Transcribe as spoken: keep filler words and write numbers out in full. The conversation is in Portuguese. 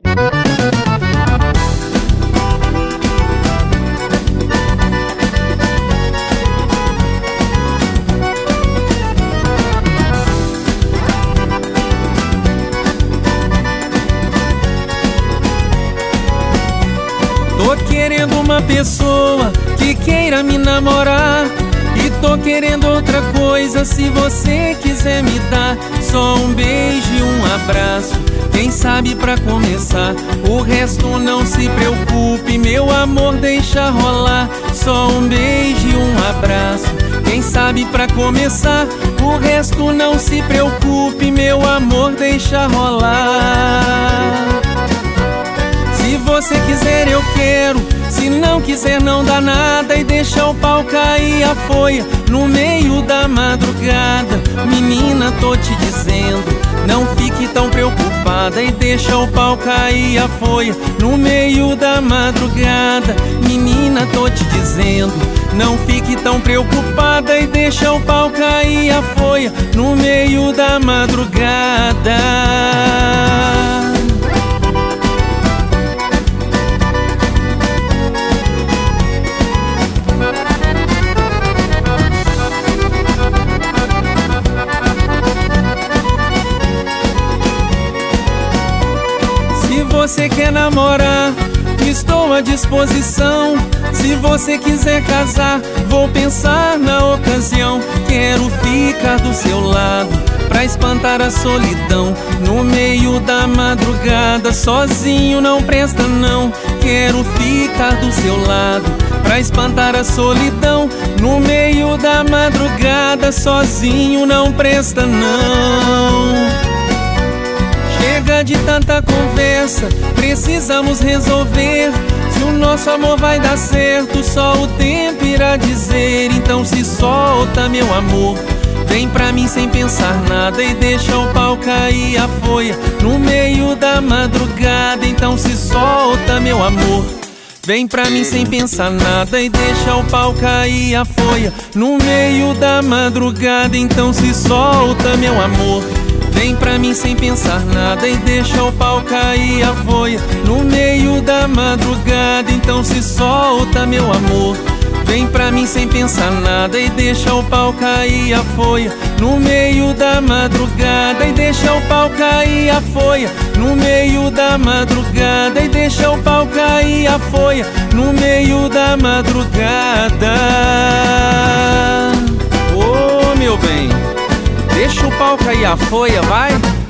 Tô querendo uma pessoa que queira me namorar, e tô querendo outra coisa, se você quiser me dar só um beijo e um abraço, quem sabe pra começar. O resto não se preocupe, meu amor, deixa rolar. Só um beijo e um abraço, quem sabe pra começar. O resto não se preocupe, meu amor, deixa rolar. Se você quiser eu quero, se não quiser não dá nada, e deixa o pau cair a foia no meio da madrugada. Menina, tô te dizendo, não fique tão preocupada, e deixa o pau cair a foia no meio da madrugada. Menina, tô te dizendo, não fique tão preocupada, e deixa o pau cair a foia no meio da madrugada. Se você quer namorar, estou à disposição. Se você quiser casar, vou pensar na ocasião. Quero ficar do seu lado pra espantar a solidão. No meio da madrugada, sozinho não presta não. Quero ficar do seu lado pra espantar a solidão. No meio da madrugada, sozinho não presta não. Chega de tanta conversa, precisamos resolver. Se o nosso amor vai dar certo, só o tempo irá dizer. Então se solta, meu amor, vem pra mim sem pensar nada, e deixa o pau cair a foia no meio da madrugada. Então se solta, meu amor, vem pra mim sem pensar nada, e deixa o pau cair a foia no meio da madrugada. Então se solta, meu amor, vem pra mim sem pensar nada, e deixa o pau cair a foia no meio da madrugada. Então se solta, meu amor, vem pra mim sem pensar nada, e deixa o pau cair a foia no meio da madrugada. E deixa o pau cair a foia no meio da madrugada. E deixa o pau cair a foia no meio da madrugada. Ô, meu bem, deixa o pau cair a foia, vai!